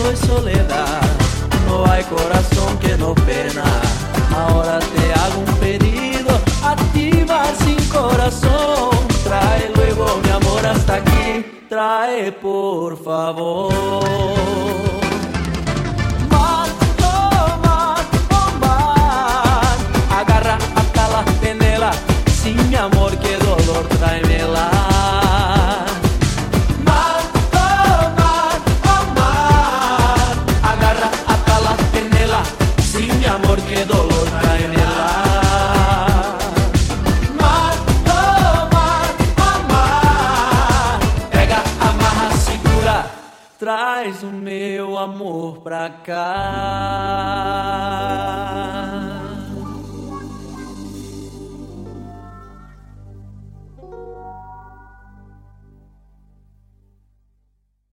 soy soledad, no hay corazón que no pena. Ahora te hago un pedido, activa sin corazón. Trae luego mi amor hasta aquí, trae por favor. Más, oh, más, oh, más. Agarra hasta la penela, sin mi amor qué dolor, tráemela. Más, oh, más, oh, más. Agarra hasta la penela, sin mi amor qué dolor, tráemela. Traz o meu amor pra cá.